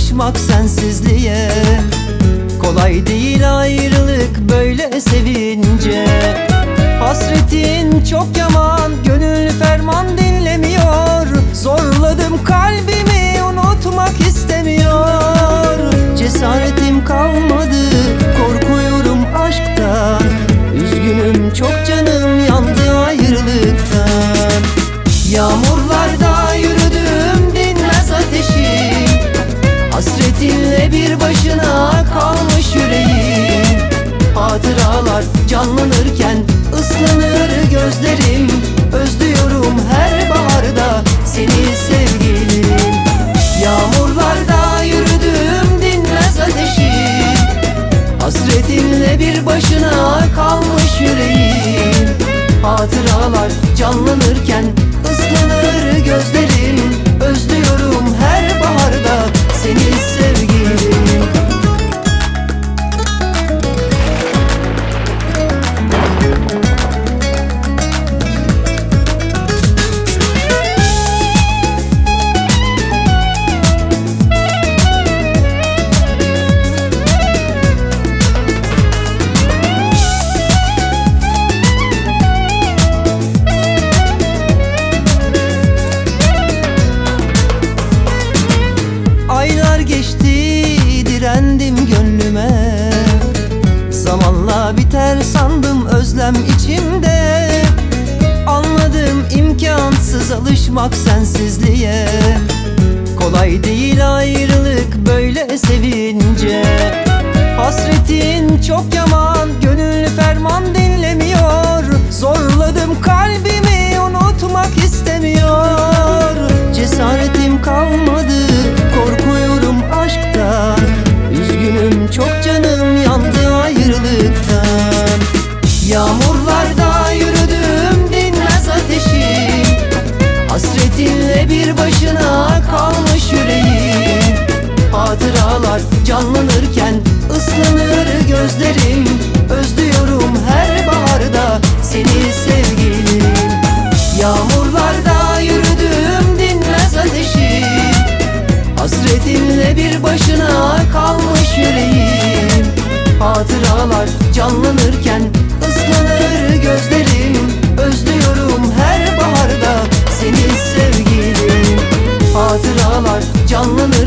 alışmak sensizliğe. Kolay değil ayrılık böyle sevince. Hasretin çok yaman, gönül ferman dinlemiyor. Zorladım kalbimi, unutmak istemiyor. Cesaretim kalmadı, korkuyorum aşktan. Üzgünüm çok, canım yandı ayrılıktan. Yağmurlarda yürüdüm, dinmez ateşim. Hasretinle bir başına kalmış yüreğim. Hatıralar canlanırken ıslanır gözlerim. Özlüyorum her baharda seni sevgilim. Yağmurlarda yürüdüm, dinmez ateşim. Hasretinle bir başına kalmış yüreğim. Hatıralar canlanırken ıslanır gözlerim. Özlüyorum her baharda seni sevgilim. Aylar geçti, direndim gönlüme. Zamanla biter sandım özlem içimde. Anladım imkansız alışmak sensizliğe. Kolay değil ayrılık böyle sevince. Hasretin çok yaman, gönül ferman dinlemiyor. Zorladım kalbimi, unutmak istemiyor. Cesaretim kalmadı, korkuyorum aşktan. Üzgünüm çok, canım yandı ayrılıktan. Yağmurlarda yürüdüm, dinmez ateşim. Hasretinle bir başına kalmış yüreğim. Hatıralar canlanırken ıslanır gözlerim. Özlüyorum her baharda seni sevgilim. Yağmurlarda yürüdüm, dinmez ateşim. Hasretinle bir başına kalmış yüreğim. Hatıralar canlanırken ıslanır gözlerim. Özlüyorum her baharda seni sevgilim. Hatıralar canlanır